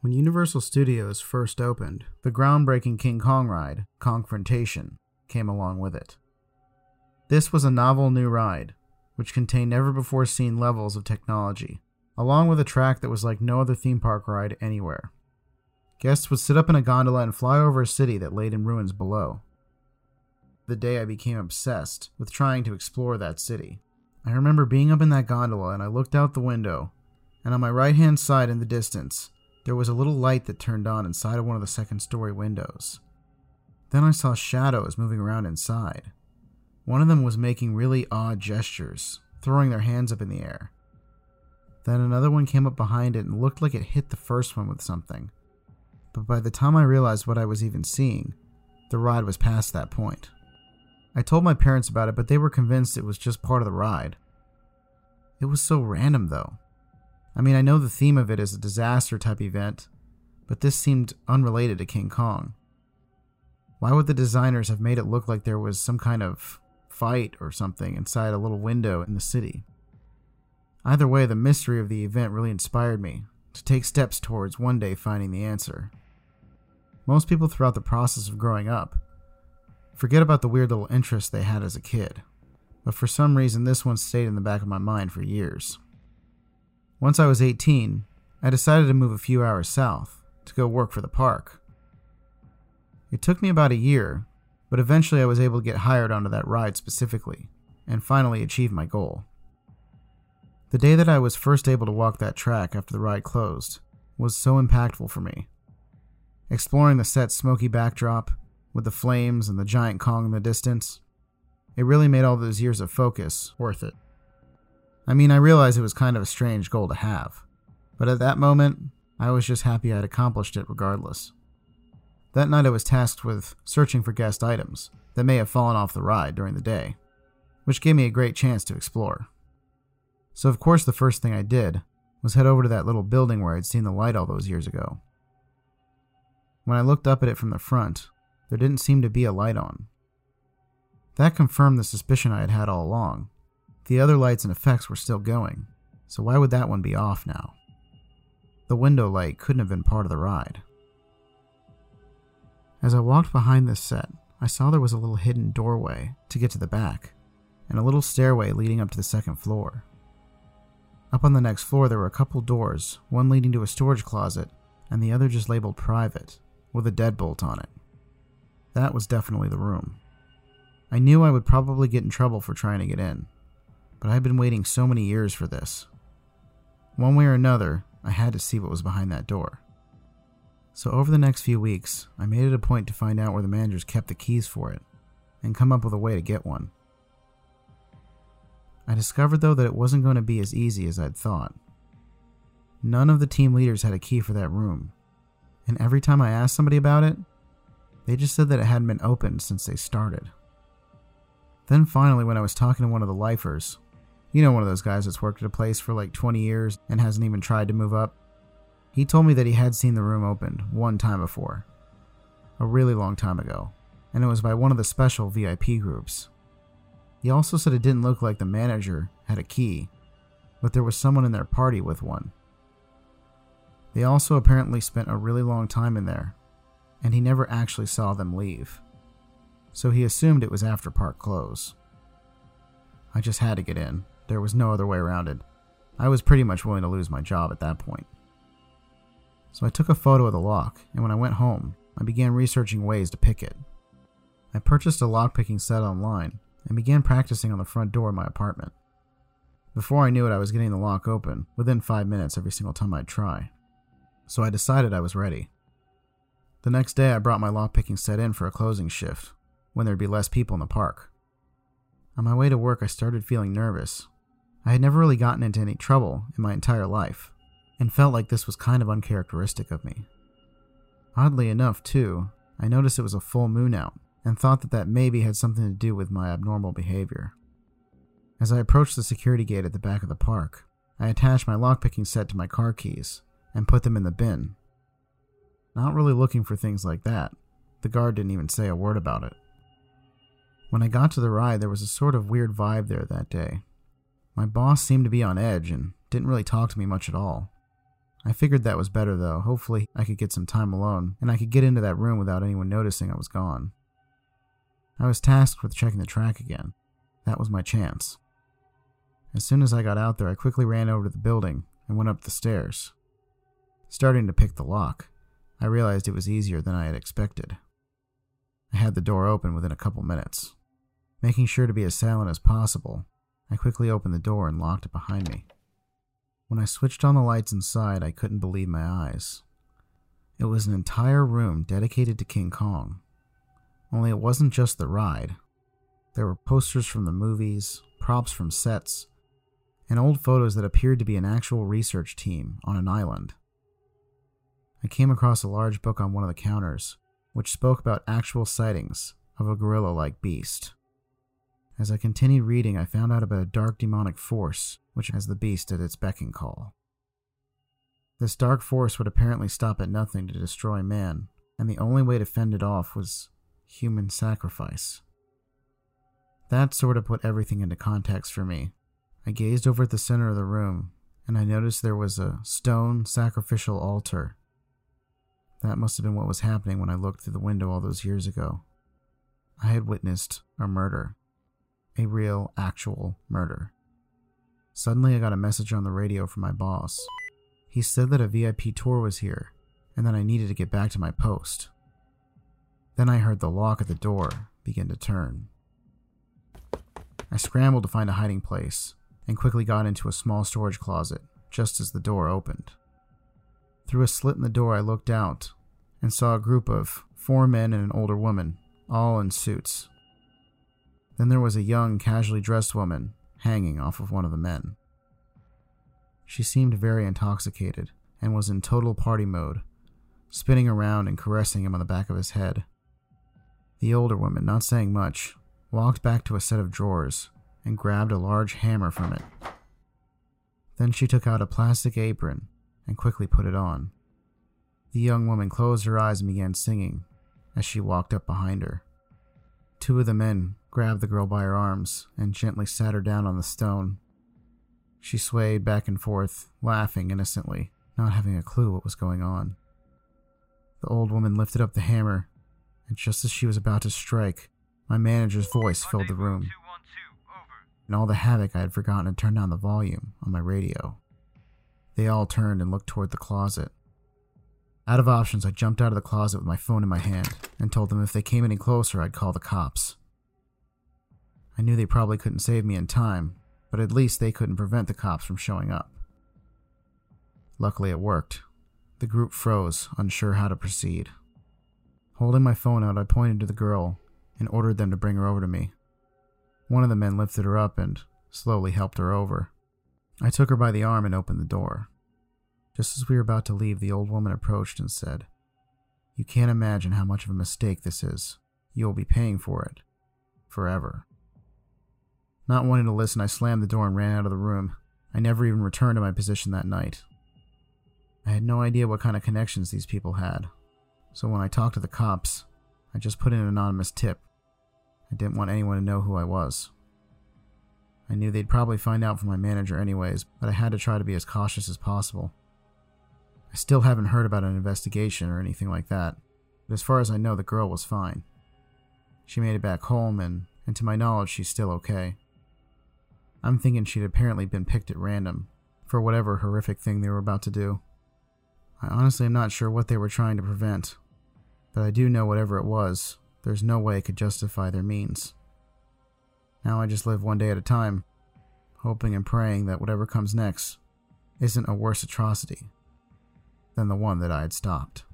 When Universal Studios first opened, the groundbreaking King Kong ride, Kongfrontation, came along with it. This was a novel new ride, which contained never-before-seen levels of technology, along with a track that was like no other theme park ride anywhere. Guests would sit up in a gondola and fly over a city that laid in ruins below. The day I became obsessed with trying to explore that city. I remember being up in that gondola and I looked out the window, and on my right-hand side in the distance, there was a little light that turned on inside of one of the second-story windows. Then I saw shadows moving around inside. One of them was making really odd gestures, throwing their hands up in the air. Then another one came up behind it and looked like it hit the first one with something. But by the time I realized what I was even seeing, the ride was past that point. I told my parents about it, but they were convinced it was just part of the ride. It was so random, though. I mean, I know the theme of it is a disaster-type event, but this seemed unrelated to King Kong. Why would the designers have made it look like there was some kind of fight or something inside a little window in the city? Either way, the mystery of the event really inspired me to take steps towards one day finding the answer. Most people throughout the process of growing up forget about the weird little interests they had as a kid, but for some reason this one stayed in the back of my mind for years. Once I was 18, I decided to move a few hours south to go work for the park. It took me about a year, but eventually I was able to get hired onto that ride specifically, and finally achieve my goal. The day that I was first able to walk that track after the ride closed was so impactful for me. Exploring the set's smoky backdrop, with the flames and the giant Kong in the distance, it really made all those years of focus worth it. I mean, I realized it was kind of a strange goal to have, but at that moment, I was just happy I'd accomplished it regardless. That night I was tasked with searching for guest items that may have fallen off the ride during the day, which gave me a great chance to explore. So of course the first thing I did was head over to that little building where I'd seen the light all those years ago. When I looked up at it from the front, there didn't seem to be a light on. That confirmed the suspicion I had had all along. The other lights and effects were still going, so why would that one be off now? The window light couldn't have been part of the ride. As I walked behind this set, I saw there was a little hidden doorway to get to the back, and a little stairway leading up to the second floor. Up on the next floor there were a couple doors, one leading to a storage closet, and the other just labeled private, with a deadbolt on it. That was definitely the room. I knew I would probably get in trouble for trying to get in, but I had been waiting so many years for this. One way or another, I had to see what was behind that door. So over the next few weeks, I made it a point to find out where the managers kept the keys for it, and come up with a way to get one. I discovered though that it wasn't going to be as easy as I'd thought. None of the team leaders had a key for that room, and every time I asked somebody about it, they just said that it hadn't been opened since they started. Then finally, when I was talking to one of the lifers, you know, one of those guys that's worked at a place for like 20 years and hasn't even tried to move up, he told me that he had seen the room opened one time before, a really long time ago, and it was by one of the special VIP groups. He also said it didn't look like the manager had a key, but there was someone in their party with one. They also apparently spent a really long time in there, and he never actually saw them leave, so he assumed it was after park close. I just had to get in. There was no other way around it. I was pretty much willing to lose my job at that point. So I took a photo of the lock, and when I went home, I began researching ways to pick it. I purchased a lockpicking set online and began practicing on the front door of my apartment. Before I knew it, I was getting the lock open within 5 minutes every single time I'd try. So I decided I was ready. The next day, I brought my lockpicking set in for a closing shift, when there'd be less people in the park. On my way to work, I started feeling nervous. I had never really gotten into any trouble in my entire life, and felt like this was kind of uncharacteristic of me. Oddly enough, too, I noticed it was a full moon out, and thought that that maybe had something to do with my abnormal behavior. As I approached the security gate at the back of the park, I attached my lockpicking set to my car keys, and put them in the bin. Not really looking for things like that. The guard didn't even say a word about it. When I got to the ride, there was a sort of weird vibe there that day. My boss seemed to be on edge and didn't really talk to me much at all. I figured that was better though. Hopefully I could get some time alone, and I could get into that room without anyone noticing I was gone. I was tasked with checking the track again. That was my chance. As soon as I got out there, I quickly ran over to the building and went up the stairs. Starting to pick the lock, I realized it was easier than I had expected. I had the door open within a couple minutes. Making sure to be as silent as possible, I quickly opened the door and locked it behind me. When I switched on the lights inside, I couldn't believe my eyes. It was an entire room dedicated to King Kong. Only it wasn't just the ride. There were posters from the movies, props from sets, and old photos that appeared to be an actual research team on an island. I came across a large book on one of the counters, which spoke about actual sightings of a gorilla-like beast. As I continued reading, I found out about a dark demonic force which has the beast at its beck and call. This dark force would apparently stop at nothing to destroy man, and the only way to fend it off was human sacrifice. That sort of put everything into context for me. I gazed over at the center of the room, and I noticed there was a stone sacrificial altar. That must have been what was happening when I looked through the window all those years ago. I had witnessed a murder. A real, actual murder. Suddenly I got a message on the radio from my boss. He said that a VIP tour was here, and that I needed to get back to my post. Then I heard the lock at the door begin to turn. I scrambled to find a hiding place, and quickly got into a small storage closet, just as the door opened. Through a slit in the door I looked out, and saw a group of 4 men and an older woman, all in suits. Then there was a young, casually dressed woman hanging off of one of the men. She seemed very intoxicated, and was in total party mode, spinning around and caressing him on the back of his head. The older woman, not saying much, walked back to a set of drawers and grabbed a large hammer from it. Then she took out a plastic apron and quickly put it on. The young woman closed her eyes and began singing as she walked up behind her. 2 of the men grabbed the girl by her arms and gently sat her down on the stone. She swayed back and forth, laughing innocently, not having a clue what was going on. The old woman lifted up the hammer, and just as she was about to strike, my manager's voice filled the room. In all the havoc, I had forgotten to turn down the volume on my radio. They all turned and looked toward the closet. Out of options, I jumped out of the closet with my phone in my hand and told them if they came any closer, I'd call the cops. I knew they probably couldn't save me in time, but at least they couldn't prevent the cops from showing up. Luckily, it worked. The group froze, unsure how to proceed. Holding my phone out, I pointed to the girl and ordered them to bring her over to me. One of the men lifted her up and slowly helped her over. I took her by the arm and opened the door. Just as we were about to leave, the old woman approached and said, "You can't imagine how much of a mistake this is. You will be paying for it. Forever." Not wanting to listen, I slammed the door and ran out of the room. I never even returned to my position that night. I had no idea what kind of connections these people had, so when I talked to the cops, I just put in an anonymous tip. I didn't want anyone to know who I was. I knew they'd probably find out from my manager anyways, but I had to try to be as cautious as possible. I still haven't heard about an investigation or anything like that, but as far as I know, the girl was fine. She made it back home, and to my knowledge, she's still okay. I'm thinking she'd apparently been picked at random for whatever horrific thing they were about to do. I honestly am not sure what they were trying to prevent, but I do know whatever it was, there's no way it could justify their means. Now I just live one day at a time, hoping and praying that whatever comes next isn't a worse atrocity than the one that I had stopped.